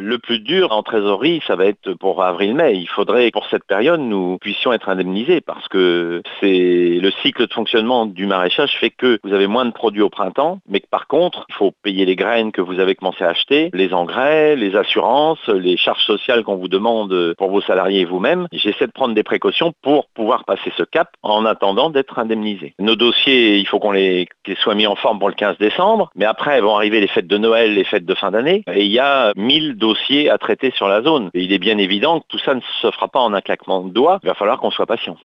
Le plus dur en trésorerie, ça va être pour avril-mai. Il faudrait, pour cette période, nous puissions être indemnisés parce que c'est le cycle de fonctionnement du maraîchage fait que vous avez moins de produits au printemps, mais que par contre, il faut payer les graines que vous avez commencé à acheter, les engrais, les assurances, les charges sociales qu'on vous demande pour vos salariés et vous-même. J'essaie de prendre des précautions pour pouvoir passer ce cap en attendant d'être indemnisé. Nos dossiers, il faut qu'ils soient mis en forme pour le 15 décembre, mais après vont arriver les fêtes de Noël, les fêtes de fin d'année, et il y a 1000 dossiers à traiter sur la zone. Et il est bien évident que tout ça ne se fera pas en un claquement de doigts, il va falloir qu'on soit patient.